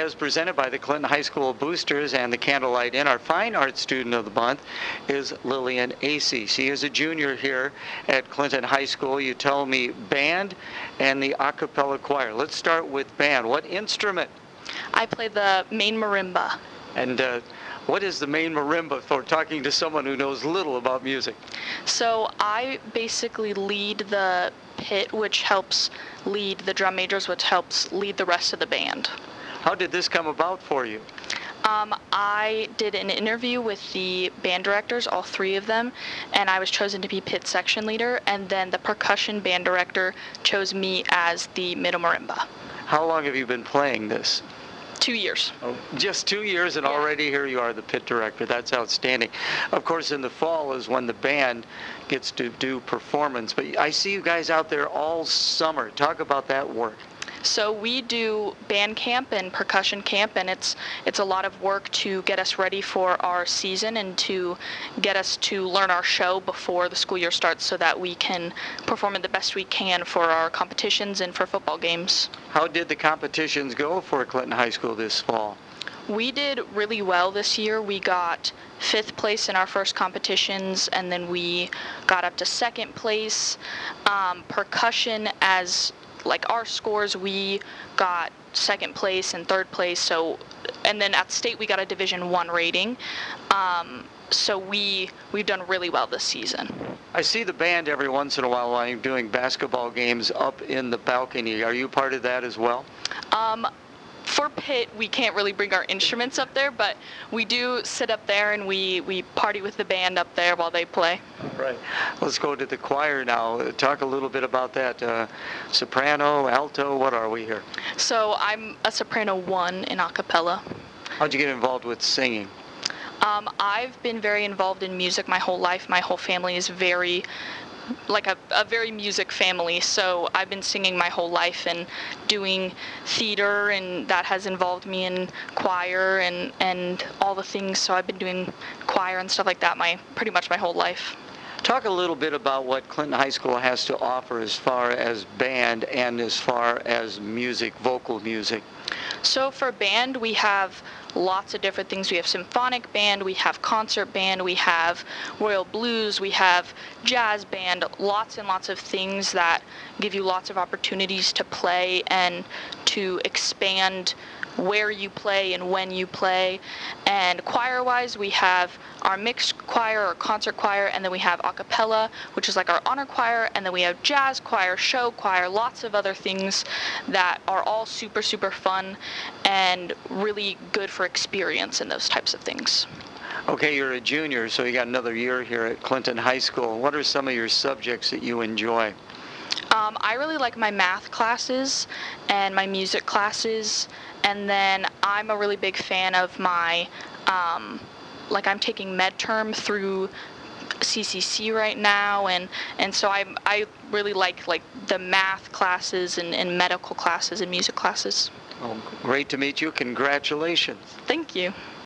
as presented by the Clinton High School Boosters and the Candlelight Inn. Our Fine Arts Student of the Month is Lillian Acey. She is a junior here at Clinton High School. You told me band and the a cappella choir. Let's start with band. What instrument? I play the main marimba. And what is the main marimba, for talking to someone who knows little about music? So I basically lead the pit, which helps lead the drum majors, which helps lead the rest of the band. How did this come about for you? I did an interview with the band directors, all three of them, and I was chosen to be pit section leader, and then the percussion band director chose me as the middle marimba. How long have you been playing this? 2 years. Oh, just 2 years, and already here you are the pit director. That's outstanding. Of course, in the fall is when the band gets to do performance, but I see you guys out there all summer. Talk about that work. So we do band camp and percussion camp, and it's a lot of work to get us ready for our season and to get us to learn our show before the school year starts so that we can perform it the best we can for our competitions and for football games. How did the competitions go for Clinton High School this fall? We did really well this year. We got 5th place in our first competitions, and then we got up to 2nd place. Percussion, as like our scores, we got 2nd place and 3rd place. And then at state we got a Division I rating. So we've done really well this season. I see the band every once in a while I'm doing basketball games up in the balcony. Are you part of that as well? For pit, we can't really bring our instruments up there, but we do sit up there and we party with the band up there while they play. Right. Let's go to the choir now. Talk a little bit about that. Soprano, alto, what are we here? So I'm a soprano 1 in a cappella. How'd you get involved with singing? I've been very involved in music my whole life. My whole family is very very music family, so I've been singing my whole life and doing theater, and that has involved me in choir and all the things. So I've been doing choir and stuff like that pretty much my whole life. Talk a little bit about what Clinton High School has to offer as far as band and as far as music, vocal music. So for band, we have lots of different things. We have symphonic band, we have concert band, we have royal blues, we have jazz band, lots and lots of things that give you lots of opportunities to play and to expand where you play and when you play. And choir-wise, we have our mixed choir or concert choir, and then we have a cappella, which is like our honor choir, and then we have jazz choir, show choir, lots of other things that are all super, super fun and really good for experience in those types of things. Okay, you're a junior, so you got another year here at Clinton High School. What are some of your subjects that you enjoy? I really like my math classes and my music classes, and then I'm a really big fan of my, I'm taking med term through CCC right now, and so I really like the math classes and medical classes and music classes. Well, great to meet you. Congratulations. Thank you.